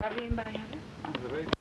Waar wil je hem bij hebben? Dat weet ik.